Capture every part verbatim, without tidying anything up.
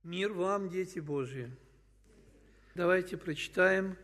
Мир вам, дети Божьи! Давайте прочитаем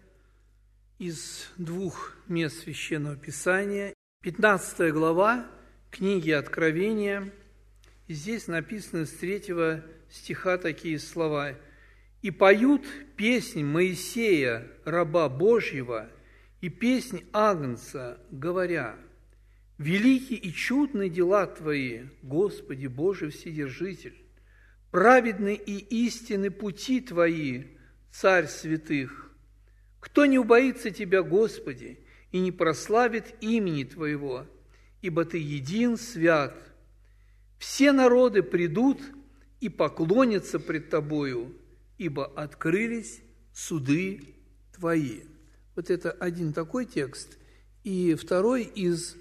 из двух мест Священного Писания. пятнадцатая глава книги Откровения. И здесь написано с третьего стиха такие слова. «И поют песнь Моисея, раба Божьего, и песнь Агнца, говоря: велики и чудны дела Твои, Господи Боже Вседержитель, праведны и истинны пути Твои, Царь святых. Кто не убоится Тебя, Господи, и не прославит имени Твоего, ибо Ты един свят. Все народы придут и поклонятся пред Тобою, ибо открылись суды Твои». Вот это один такой текст. И второй из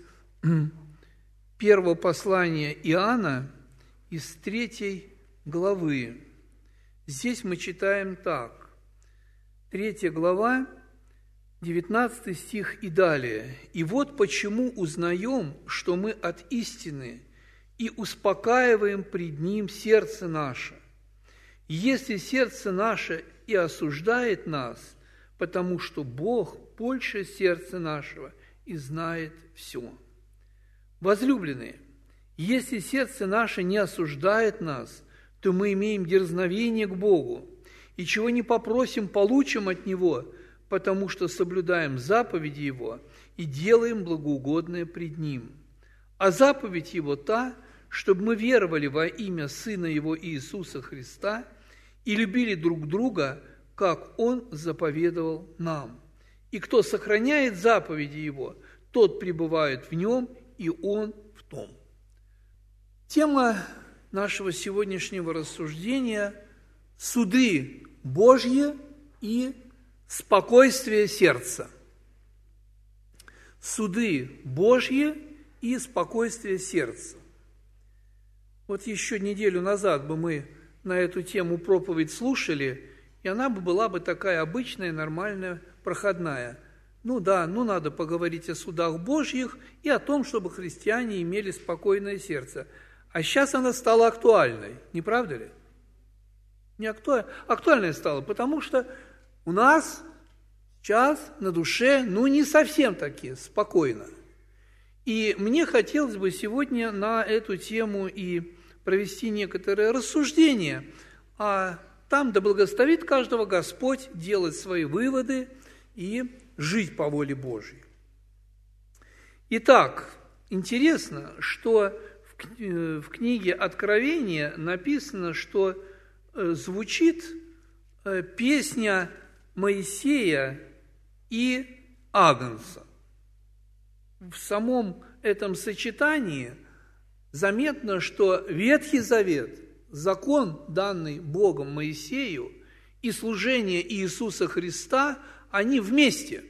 первого послания Иоанна, из третьей главы. Здесь мы читаем так. Третья глава, девятнадцатый стих и далее. «И вот почему узнаем, что мы от истины, и успокаиваем пред Ним сердце наше. Если сердце наше и осуждает нас, потому что Бог больше сердца нашего и знает все. Возлюбленные, если сердце наше не осуждает нас, то мы имеем дерзновение к Богу, и чего не попросим, получим от Него, потому что соблюдаем заповеди Его и делаем благоугодное пред Ним. А заповедь Его та, чтобы мы веровали во имя Сына Его Иисуса Христа и любили друг друга, как Он заповедовал нам. И кто сохраняет заповеди Его, тот пребывает в Нем, и Он в том». Тема нашего сегодняшнего рассуждения – суды Божьи и спокойствие сердца. Суды Божьи и спокойствие сердца. Вот еще неделю назад бы мы на эту тему проповедь слушали, и она бы была бы такая обычная, нормальная, проходная. Ну да, ну надо поговорить о судах Божьих и о том, чтобы христиане имели спокойное сердце. А сейчас она стала актуальной, не правда ли? Не актуальной, актуальной стала, потому что у нас сейчас на душе, ну, не совсем таки спокойно. И мне хотелось бы сегодня на эту тему и провести некоторые рассуждения, а там да благословит каждого Господь делать свои выводы и жить по воле Божьей. Итак, интересно, что в книге Откровения написано, что звучит песня Моисея и Агнца. В самом этом сочетании заметно, что Ветхий Завет, закон, данный Богом Моисею, и служение Иисуса Христа, они вместе.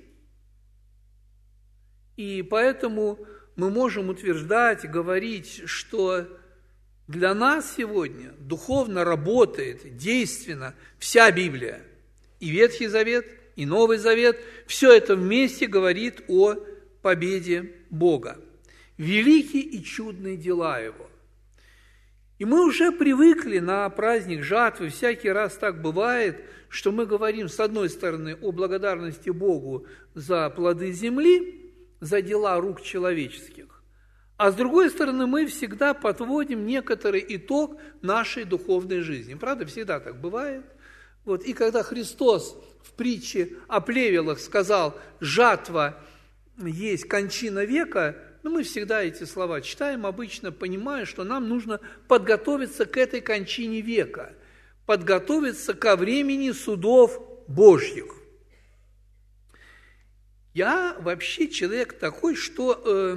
И поэтому мы можем утверждать, говорить, что для нас сегодня духовно работает, действенно вся Библия. И Ветхий Завет, и Новый Завет, все это вместе говорит о победе Бога. Велики и чудные дела Его. И мы уже привыкли на праздник жатвы, всякий раз так бывает, что мы говорим, с одной стороны, о благодарности Богу за плоды земли, за дела рук человеческих, а с другой стороны, мы всегда подводим некоторый итог нашей духовной жизни. Правда, всегда так бывает. Вот. И когда Христос в притче о плевелах сказал: «Жатва есть кончина века», ну, мы всегда эти слова читаем, обычно понимая, что нам нужно подготовиться к этой кончине века, подготовиться ко времени судов Божьих. Я вообще человек такой, что э,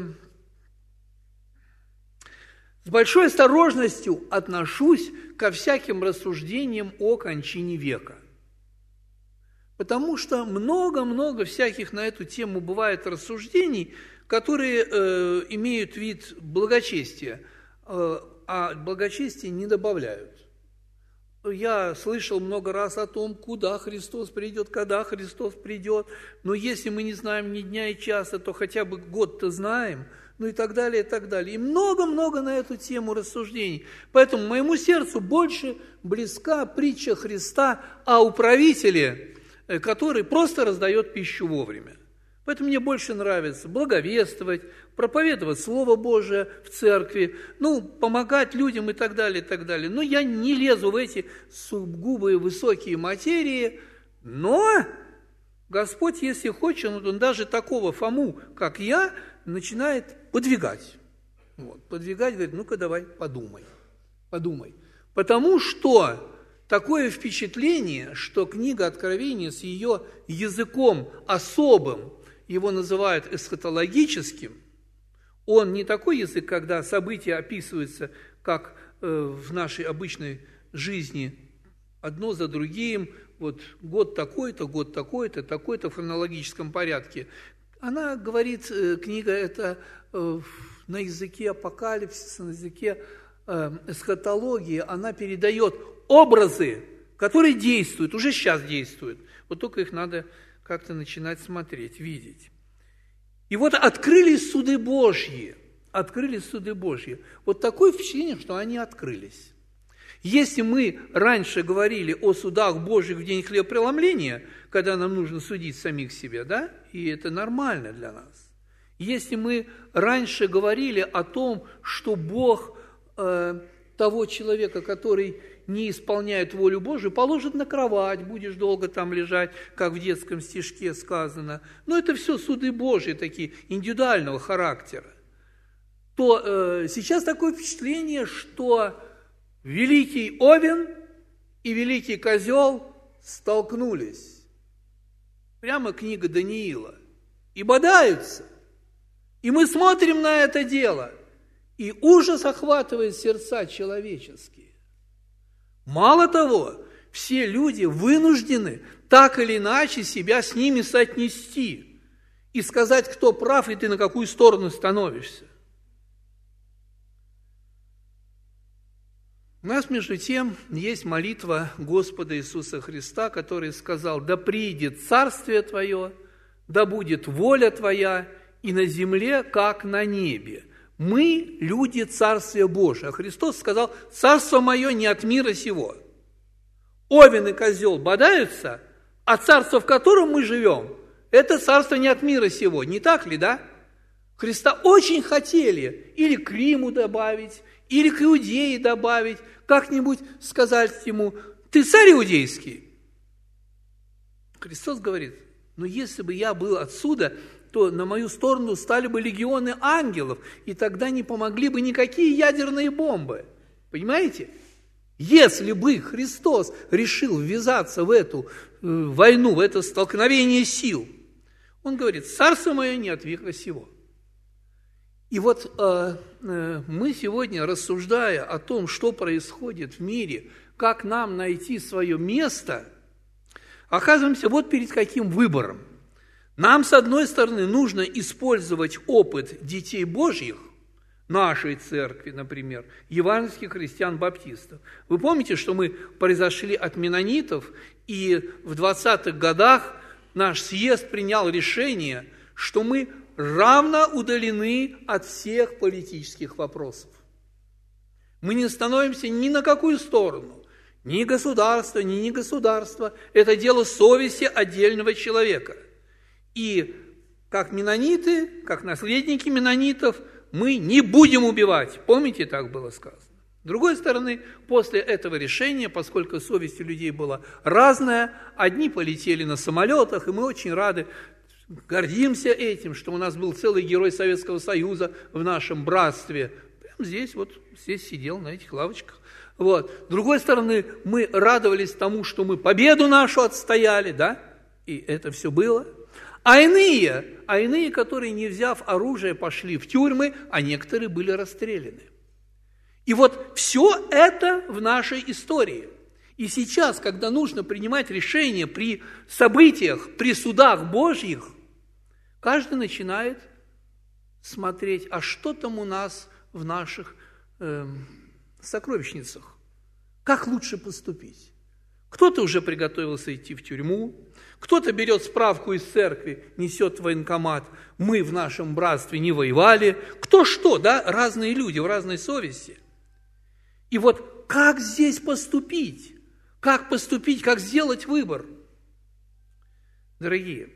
с большой осторожностью отношусь ко всяким рассуждениям о кончине века. Потому что много-много всяких на эту тему бывает рассуждений, которые э, имеют вид благочестия, э, а благочестия не добавляют. Я слышал много раз о том, куда Христос придет, когда Христос придет. Но если мы не знаем ни дня и часа, то хотя бы год-то знаем, ну и так далее, и так далее. И много-много на эту тему рассуждений. Поэтому моему сердцу больше близка притча Христа о управителе, который просто раздает пищу вовремя. Поэтому мне больше нравится благовествовать, проповедовать Слово Божие в церкви, ну, помогать людям и так далее, и так далее. Но я не лезу в эти сугубые высокие материи, но Господь, если хочет, он даже такого Фому, как я, начинает подвигать. Вот, подвигать, говорит, ну-ка давай подумай, подумай. Потому что такое впечатление, что книга Откровения с ее языком особым, его называют эсхатологическим, он не такой язык, когда события описываются, как э, в нашей обычной жизни, одно за другим, вот год такой-то, год такой-то, такой-то в хронологическом порядке. Она говорит, э, книга эта э, на языке апокалипсиса, на языке э, эсхатологии, она передает образы, которые действуют, уже сейчас действуют. Вот только их надо как-то начинать смотреть, видеть. И вот открылись суды Божьи, открылись суды Божьи. Вот такое впечатление, что они открылись. Если мы раньше говорили о судах Божьих в день хлебопреломления, когда нам нужно судить самих себя, да, и это нормально для нас. Если мы раньше говорили о том, что Бог э, того человека, который не исполняет волю Божию, положит на кровать, будешь долго там лежать, как в детском стишке сказано. Но это все суды Божьи, такие индивидуального характера. То э, сейчас такое впечатление, что великий Овен и великий козел столкнулись. Прямо книга Даниила. И бодаются. И мы смотрим на это дело, и ужас охватывает сердца человеческие. Мало того, все люди вынуждены так или иначе себя с ними соотнести и сказать, кто прав, и ты на какую сторону становишься. У нас, между тем, есть молитва Господа Иисуса Христа, который сказал: «Да придет Царствие Твое, да будет воля Твоя и на земле, как на небе». Мы люди Царствия Божия. А Христос сказал: «Царство мое не от мира сего». Овен и козел бодаются, а царство, в котором мы живем, это царство не от мира сего. Не так ли, да? Христа очень хотели или к Риму добавить, или к Иудее добавить, как-нибудь сказать ему: «Ты царь иудейский». Христос говорит: «Ну, если бы я был отсюда, то на мою сторону стали бы легионы ангелов, и тогда не помогли бы никакие ядерные бомбы». Понимаете? Если бы Христос решил ввязаться в эту э, войну, в это столкновение сил, он говорит: «Царство мое не от века сего». И вот э, э, мы сегодня, рассуждая о том, что происходит в мире, как нам найти свое место, оказываемся вот перед каким выбором. Нам, с одной стороны, нужно использовать опыт детей Божьих, нашей церкви, например, евангельских христиан-баптистов. Вы помните, что мы произошли от меннонитов, и в двадцатых годах наш съезд принял решение, что мы равно удалены от всех политических вопросов. Мы не становимся ни на какую сторону, ни государство, ни не государство. Это дело совести отдельного человека. И как меннониты, как наследники меннонитов, мы не будем убивать. Помните, так было сказано. С другой стороны, после этого решения, поскольку совесть у людей была разная, одни полетели на самолетах, и мы очень рады, гордимся этим, что у нас был целый герой Советского Союза в нашем братстве. Прямо здесь, вот здесь сидел на этих лавочках. Вот. С другой стороны, мы радовались тому, что мы победу нашу отстояли, да, и это все было. А иные, а иные, которые, не взяв оружие, пошли в тюрьмы, а некоторые были расстреляны. И вот все это в нашей истории. И сейчас, когда нужно принимать решения при событиях, при судах Божьих, каждый начинает смотреть, а что там у нас в наших э, сокровищницах? Как лучше поступить? Кто-то уже приготовился идти в тюрьму, кто-то берет справку из церкви, несет в военкомат, мы в нашем братстве не воевали. Кто что, да, разные люди в разной совести. И вот как здесь поступить? Как поступить, как сделать выбор? Дорогие,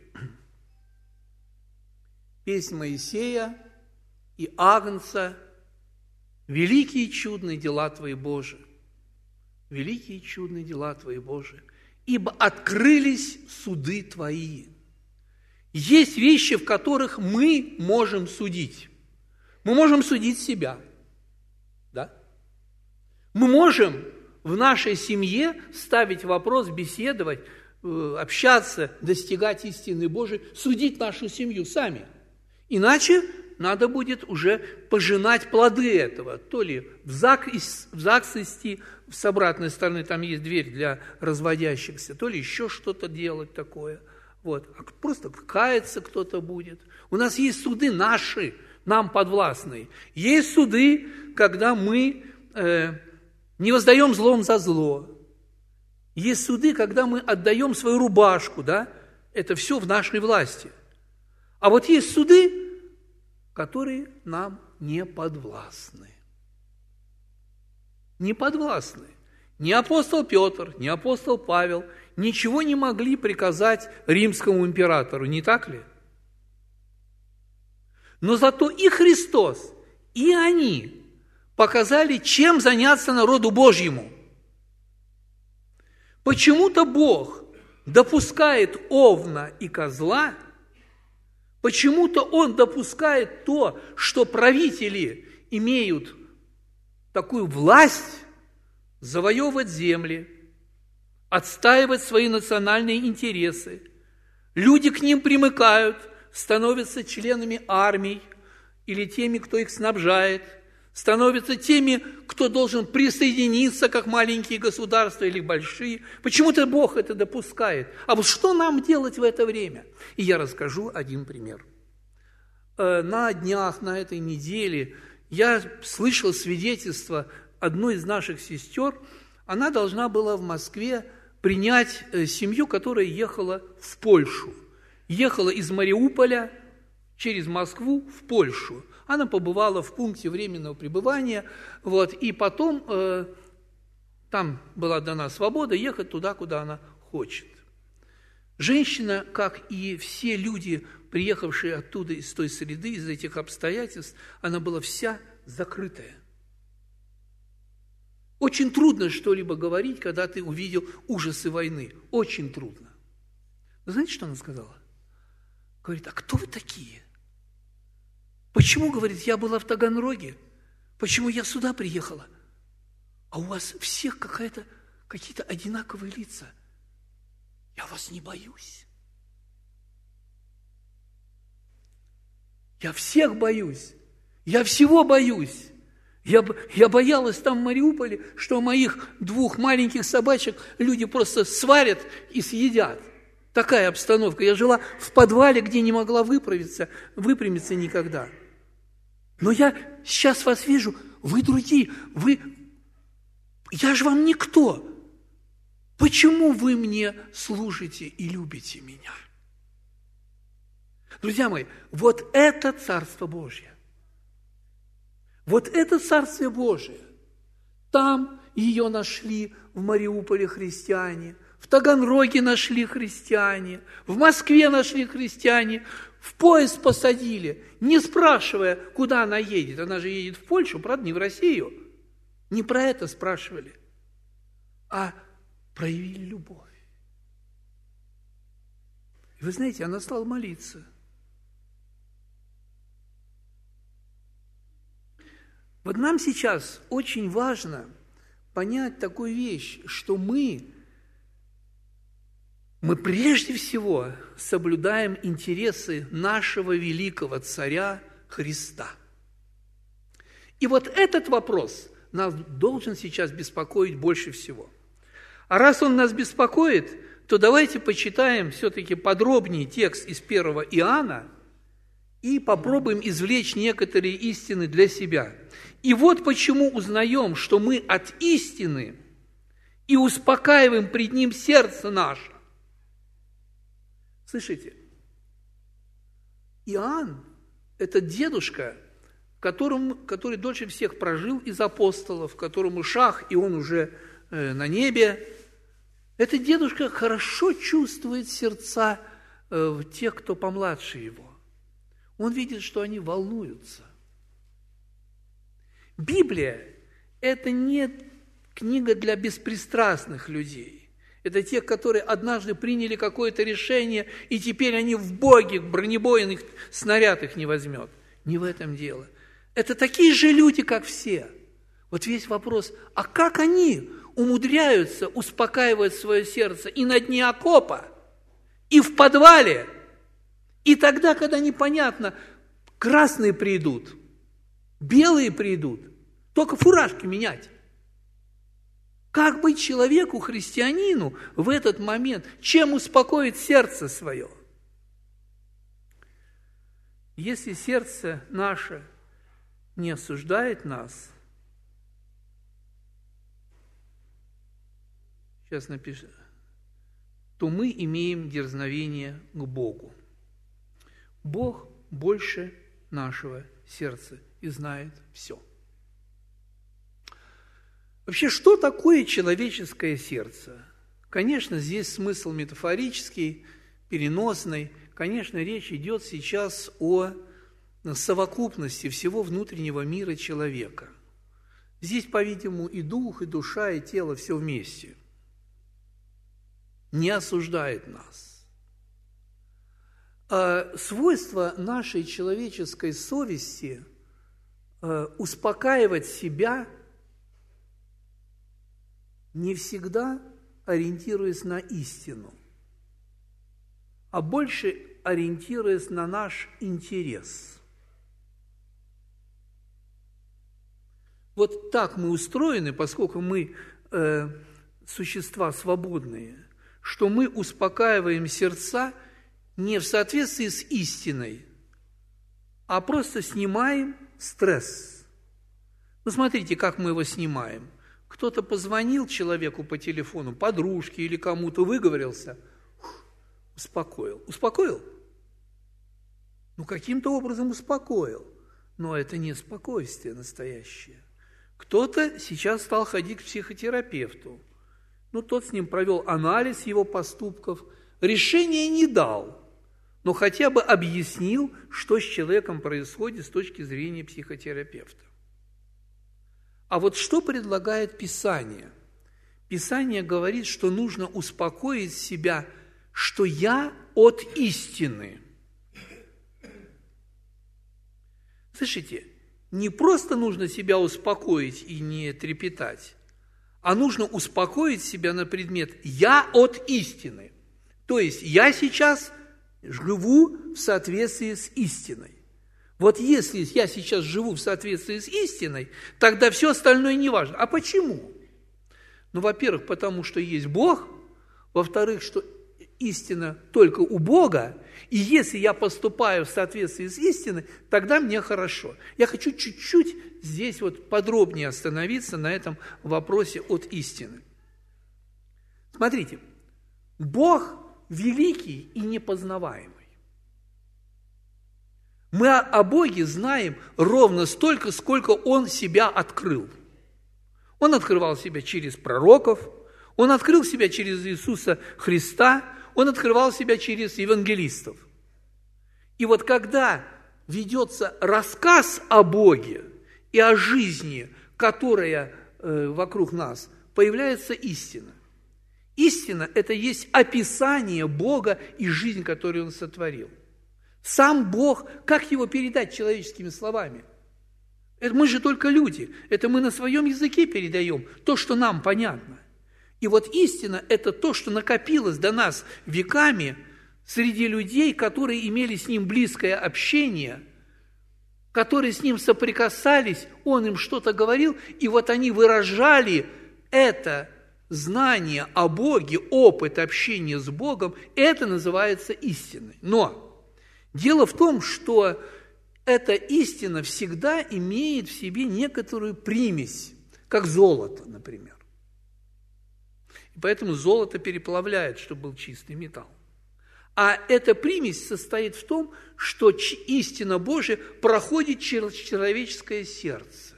песнь Моисея и Агнца, великие и чудные дела Твои, Боже, великие и чудные дела Твои, Боже, ибо открылись суды Твои. Есть вещи, в которых мы можем судить. Мы можем судить себя, да? Мы можем в нашей семье ставить вопрос, беседовать, общаться, достигать истины Божией, судить нашу семью сами. Иначе надо будет уже пожинать плоды этого. То ли в ЗАГС, в ЗАГС идти, с обратной стороны там есть дверь для разводящихся, то ли еще что-то делать такое. Вот. А просто каяться кто-то будет. У нас есть суды наши, нам подвластные. Есть суды, когда мы э, не воздаем злом за зло. Есть суды, когда мы отдаем свою рубашку, да? Это все в нашей власти. А вот есть суды, которые нам не подвластны. Не подвластны. Ни апостол Петр, ни апостол Павел ничего не могли приказать римскому императору, не так ли? Но зато и Христос, и они показали, чем заняться народу Божьему. Почему-то Бог допускает овна и козла, почему-то Он допускает то, что правители имеют такую власть завоевывать земли, отстаивать свои национальные интересы. Люди к ним примыкают, становятся членами армий или теми, кто их снабжает, становятся теми, кто должен присоединиться, как маленькие государства или большие. Почему-то Бог это допускает. А вот что нам делать в это время? И я расскажу один пример. На днях, на этой неделе я слышал свидетельство одной из наших сестер. Она должна была в Москве принять семью, которая ехала в Польшу. Ехала из Мариуполя через Москву в Польшу. Она побывала в пункте временного пребывания, вот, и потом э, там была дана свобода ехать туда, куда она хочет. Женщина, как и все люди, приехавшие оттуда, из той среды, из этих обстоятельств, она была вся закрытая. Очень трудно что-либо говорить, когда ты увидел ужасы войны. Очень трудно. Вы знаете, что она сказала? Говорит, а кто вы такие? Почему, говорит, я была в Таганроге? Почему я сюда приехала? А у вас всех какая-то, какие-то одинаковые лица. Я вас не боюсь. Я всех боюсь. Я всего боюсь. Я, я боялась там в Мариуполе, что моих двух маленьких собачек люди просто сварят и съедят. Такая обстановка. Я жила в подвале, где не могла выправиться, выпрямиться никогда. Но я сейчас вас вижу, вы другие, вы... Я же вам никто. Почему вы мне служите и любите меня? Друзья мои, вот это Царство Божье. Вот это Царствие Божие. Там ее нашли в Мариуполе христиане, в Таганроге нашли христиане, в Москве нашли христиане, в поезд посадили, не спрашивая, куда она едет. Она же едет в Польшу, правда, не в Россию. Не про это спрашивали, а проявили любовь. И вы знаете, она стала молиться. Вот нам сейчас очень важно понять такую вещь, что мы, мы прежде всего соблюдаем интересы нашего великого царя Христа. И вот этот вопрос нас должен сейчас беспокоить больше всего. А раз он нас беспокоит, то давайте почитаем все-таки подробнее текст из первого Иоанна и попробуем извлечь некоторые истины для себя. И вот почему узнаем, что мы от истины и успокаиваем пред Ним сердце наше. Слышите? Иоанн – это дедушка, которому, который дольше всех прожил из апостолов, которому шах, и он уже э, на небе. Этот дедушка хорошо чувствует сердца э, тех, кто помладше его. Он видит, что они волнуются. Библия – это не книга для беспристрастных людей. Это те, которые однажды приняли какое-то решение, и теперь они в Боге, бронебойных снаряд их не возьмет. Не в этом дело. Это такие же люди, как все. Вот весь вопрос, а как они умудряются успокаивать свое сердце и на дне окопа, и в подвале, и тогда, когда непонятно, красные придут, белые придут, только фуражки менять. Как быть человеку, христианину, в этот момент? Чем успокоить сердце свое? Если сердце наше не осуждает нас, сейчас напишу, то мы имеем дерзновение к Богу. Бог больше нашего сердца и знает все. Вообще, что такое человеческое сердце? Конечно, здесь смысл метафорический, переносный. Конечно, речь идет сейчас о совокупности всего внутреннего мира человека. Здесь, по-видимому, и дух, и душа, и тело все вместе. Не осуждает нас. А свойство нашей человеческой совести успокаивать себя, не всегда ориентируясь на истину, а больше ориентируясь на наш интерес. Вот так мы устроены, поскольку мы э, существа свободные, что мы успокаиваем сердца не в соответствии с истиной, а просто снимаем стресс. Ну, смотрите, как мы его снимаем. Кто-то позвонил человеку по телефону, подружке или кому-то, выговорился, успокоил. Успокоил? Ну, каким-то образом успокоил. Но это не спокойствие настоящее. Кто-то сейчас стал ходить к психотерапевту. Ну, тот с ним провел анализ его поступков, решения не дал, но хотя бы объяснил, что с человеком происходит с точки зрения психотерапевта. А вот что предлагает Писание? Писание говорит, что нужно успокоить себя, что я от истины. Слышите, не просто нужно себя успокоить и не трепетать, а нужно успокоить себя на предмет «я от истины». То есть я сейчас живу в соответствии с истиной. Вот если я сейчас живу в соответствии с истиной, тогда все остальное не важно. А почему? Ну, во-первых, потому что есть Бог, во-вторых, что истина только у Бога, и если я поступаю в соответствии с истиной, тогда мне хорошо. Я хочу чуть-чуть здесь вот подробнее остановиться на этом вопросе от истины. Смотрите, Бог великий и непознаваемый. Мы о Боге знаем ровно столько, сколько Он себя открыл. Он открывал себя через пророков, Он открыл себя через Иисуса Христа, Он открывал себя через евангелистов. И вот когда ведется рассказ о Боге и о жизни, которая э, вокруг нас, появляется истина. Истина – это есть описание Бога и жизнь, которую Он сотворил. Сам Бог, как его передать человеческими словами? Это мы же только люди, это мы на своем языке передаем то, что нам понятно. И вот истина – это то, что накопилось до нас веками среди людей, которые имели с Ним близкое общение, которые с Ним соприкасались, Он им что-то говорил, и вот они выражали это знание о Боге, опыт общения с Богом, это называется истиной. Но дело в том, что эта истина всегда имеет в себе некоторую примесь, как золото, например. Поэтому золото переплавляет, чтобы был чистый металл. А эта примесь состоит в том, что истина Божия проходит через человеческое сердце.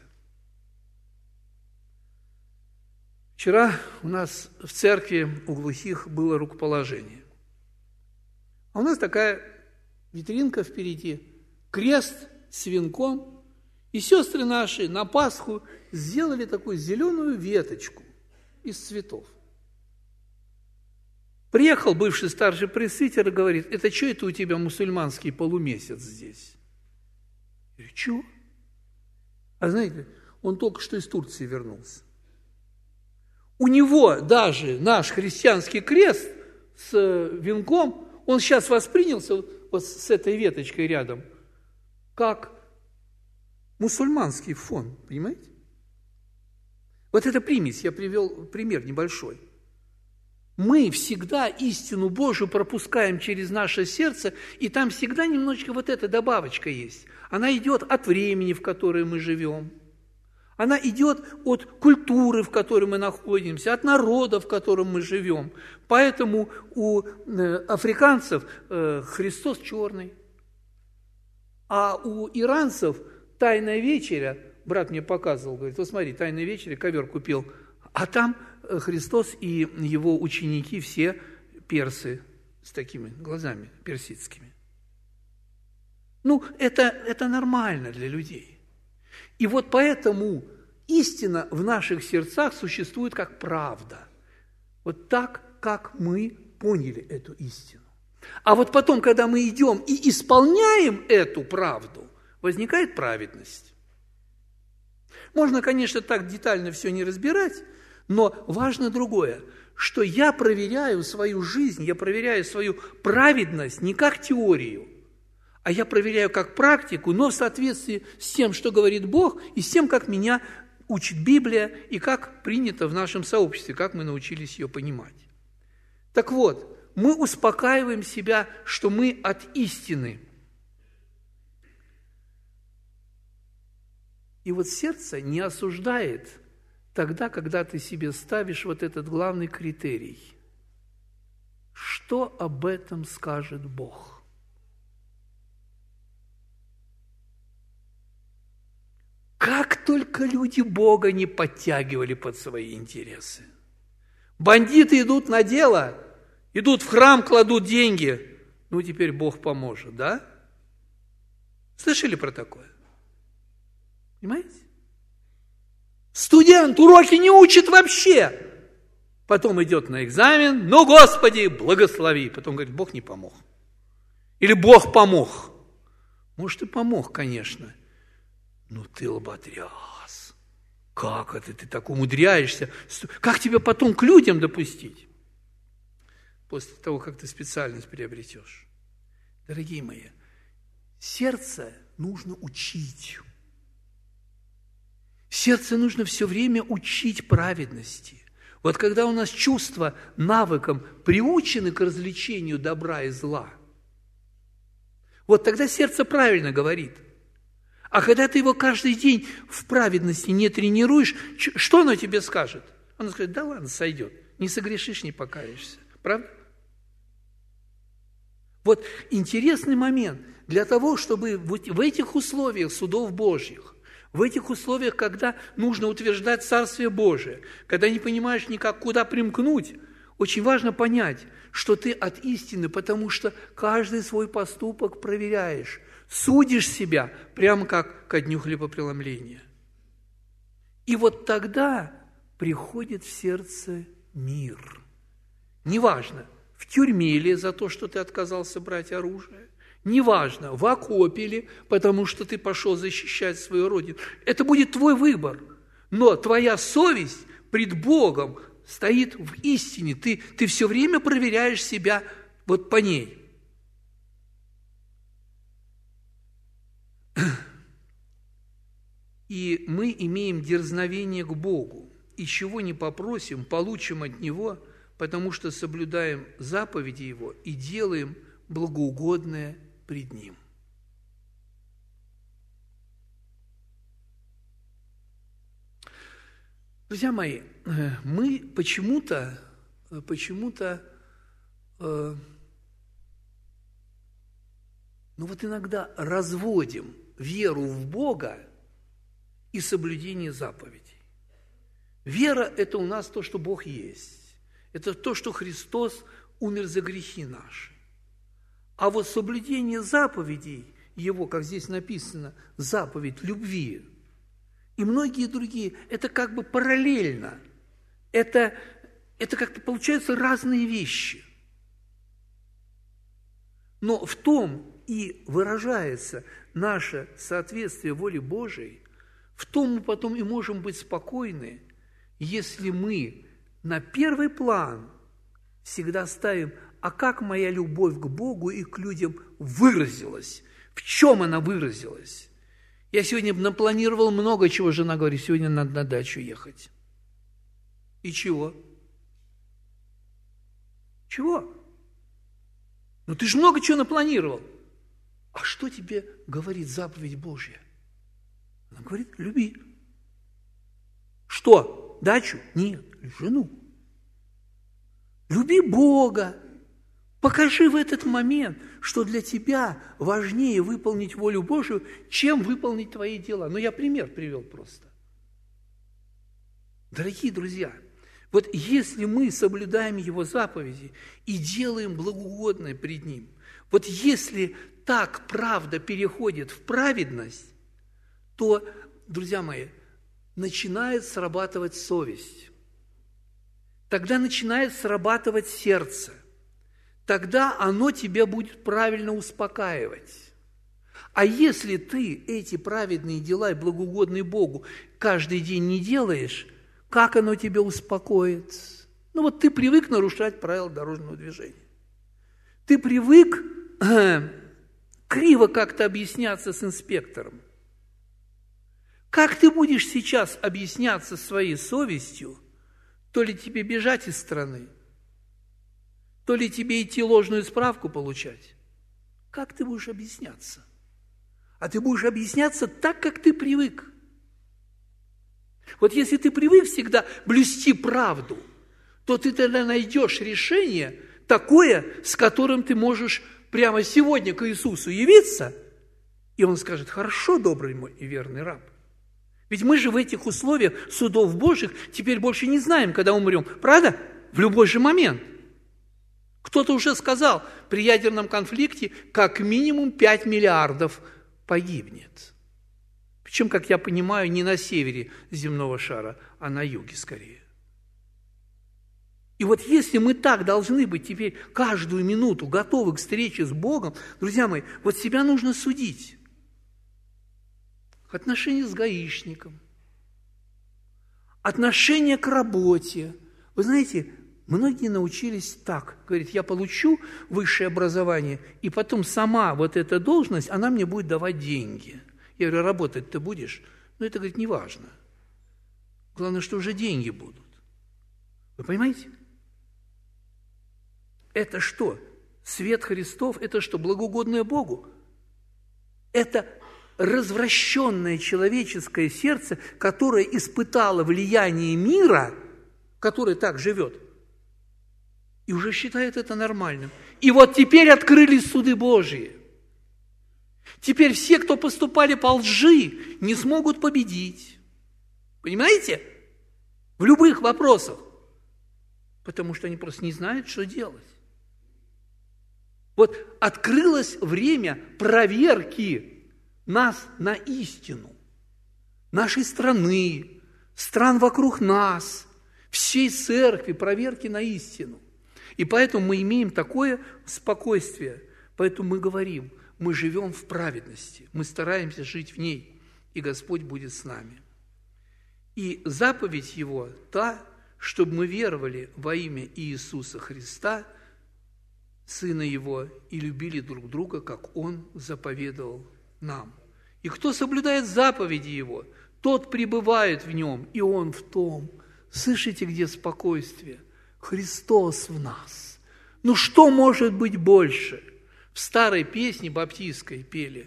Вчера у нас в церкви у глухих было рукоположение. А у нас такая витринка впереди, крест с венком. И сестры наши на Пасху сделали такую зеленую веточку из цветов. Приехал бывший старший пресвитер и говорит: это что это у тебя мусульманский полумесяц здесь? Я говорю: чего? А знаете, он только что из Турции вернулся. У него даже наш христианский крест с венком, он сейчас воспринялся вот с этой веточкой рядом, как мусульманский фон, понимаете? Вот это примесь, я привел пример небольшой. Мы всегда истину Божию пропускаем через наше сердце, и там всегда немножечко вот эта добавочка есть. Она идет от времени, в которое мы живем. Она идет от культуры, в которой мы находимся, от народа, в котором мы живем. Поэтому у африканцев Христос черный, а у иранцев Тайная вечеря, брат мне показывал, говорит: вот смотри, Тайная вечеря, ковер купил, а там Христос и его ученики все персы с такими глазами персидскими. Ну, это, это нормально для людей. И вот поэтому истина в наших сердцах существует как правда. Вот так, как мы поняли эту истину. А вот потом, когда мы идем и исполняем эту правду, возникает праведность. Можно, конечно, так детально все не разбирать, но важно другое, что я проверяю свою жизнь, я проверяю свою праведность не как теорию, а я проверяю как практику, но в соответствии с тем, что говорит Бог, и с тем, как меня учит Библия, и как принято в нашем сообществе, как мы научились ее понимать. Так вот, мы успокаиваем себя, что мы от истины. И вот сердце не осуждает тогда, когда ты себе ставишь вот этот главный критерий. Что об этом скажет Бог? Как только люди Бога не подтягивали под свои интересы. Бандиты идут на дело, идут в храм, кладут деньги. Ну, теперь Бог поможет, да? Слышали про такое? Понимаете? Студент уроки не учит вообще. Потом идет на экзамен, ну, Господи, благослови. Потом говорит: Бог не помог. Или Бог помог. Может, и помог, конечно. Ну, ты лоботряс. Как это ты так умудряешься? Как тебя потом к людям допустить? После того, как ты специальность приобретешь. Дорогие мои, сердце нужно учить. Сердце нужно все время учить праведности. Вот когда у нас чувства навыком приучены к развлечению добра и зла, вот тогда сердце правильно говорит. А когда ты его каждый день в праведности не тренируешь, что оно тебе скажет? Оно скажет: да ладно, сойдет. Не согрешишь, не покаешься. Правда? Вот интересный момент. Для того, чтобы в этих условиях судов Божьих, в этих условиях, когда нужно утверждать Царствие Божие, когда не понимаешь никак, куда примкнуть, очень важно понять, что ты от истины, потому что каждый свой поступок проверяешь, судишь себя, прямо как ко дню хлебопреломления. И вот тогда приходит в сердце мир. Неважно, в тюрьме ли за то, что ты отказался брать оружие, неважно, в окопе ли, потому что ты пошел защищать свою родину. Это будет твой выбор. Но твоя совесть пред Богом стоит в истине. Ты, ты все время проверяешь себя вот по ней. И мы имеем дерзновение к Богу. И чего не попросим, получим от Него, потому что соблюдаем заповеди Его и делаем благоугодное пред Ним. Друзья мои, мы почему-то почему-то, э, ну вот иногда разводим веру в Бога и соблюдение заповедей. Вера – это у нас то, что Бог есть. Это то, что Христос умер за грехи наши. А вот соблюдение заповедей Его, как здесь написано, заповедь любви, и многие другие, это как бы параллельно. Это, это как-то получаются разные вещи. Но в том и выражается наше соответствие воле Божией, в том мы потом и можем быть спокойны, если мы на первый план всегда ставим, а как моя любовь к Богу и к людям выразилась, в чем она выразилась. Я сегодня напланировал много чего, жена говорит, сегодня надо на дачу ехать. И чего? Чего? Ну ты же много чего напланировал. А что тебе говорит заповедь Божья? Она говорит, люби. Что? Дачу? Нет, жену. Люби Бога. Покажи в этот момент, что для тебя важнее выполнить волю Божию, чем выполнить твои дела. Ну, я пример привел просто. Дорогие друзья, вот если мы соблюдаем Его заповеди и делаем благоугодное пред Ним, вот если так правда переходит в праведность, то, друзья мои, начинает срабатывать совесть. Тогда начинает срабатывать сердце. Тогда оно тебя будет правильно успокаивать. А если ты эти праведные дела и благоугодные Богу каждый день не делаешь, как оно тебя успокоит? Ну вот ты привык нарушать правила дорожного движения. Ты привык э, криво как-то объясняться с инспектором. Как ты будешь сейчас объясняться своей совестью, то ли тебе бежать из страны, то ли тебе идти ложную справку получать? Как ты будешь объясняться? А ты будешь объясняться так, как ты привык. Вот если ты привык всегда блюсти правду, то ты тогда найдешь решение такое, с которым ты можешь прямо сегодня к Иисусу явиться, и Он скажет, хорошо, добрый мой и верный раб. Ведь мы же в этих условиях судов Божьих теперь больше не знаем, когда умрем. Правда? В любой же момент. Кто-то уже сказал, при ядерном конфликте как минимум пять миллиардов погибнет. Причем, как я понимаю, не на севере земного шара, а на юге скорее. И вот если мы так должны быть теперь каждую минуту готовы к встрече с Богом, друзья мои, вот себя нужно судить. Отношения с гаишником, отношение к работе. Вы знаете, многие научились так, говорит, я получу высшее образование, и потом сама вот эта должность, она мне будет давать деньги. Я говорю, работать ты будешь? Ну, это, говорит, не важно. Главное, что уже деньги будут. Вы понимаете? Это что? Свет Христов, это что, благоугодное Богу? Это развращенное человеческое сердце, которое испытало влияние мира, которое так живет, и уже считает это нормальным. И вот теперь открылись суды Божьи. Теперь все, кто поступали по лжи, не смогут победить. Понимаете? В любых вопросах. Потому что они просто не знают, что делать. Вот открылось время проверки нас на истину, нашей страны, стран вокруг нас, всей церкви, проверки на истину. И поэтому мы имеем такое спокойствие, поэтому мы говорим, мы живем в праведности, мы стараемся жить в ней, и Господь будет с нами. И заповедь Его та, чтобы мы веровали во имя Иисуса Христа, Сына Его, и любили друг друга, как Он заповедовал нам. И кто соблюдает заповеди Его, тот пребывает в Нем, и Он в том. Слышите, где спокойствие? Христос в нас. Ну что может быть больше? В старой песне баптистской пели: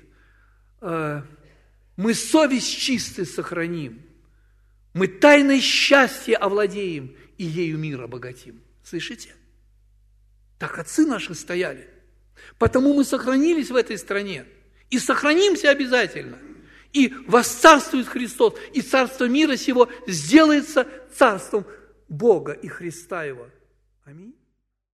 «Мы совесть чистой сохраним, мы тайной счастья овладеем, и ею мир обогатим». Слышите? Так отцы наши стояли. Потому мы сохранились в этой стране. И сохранимся обязательно. И восцарствует Христос. И царство мира сего сделается царством Бога и Христа Его. Аминь.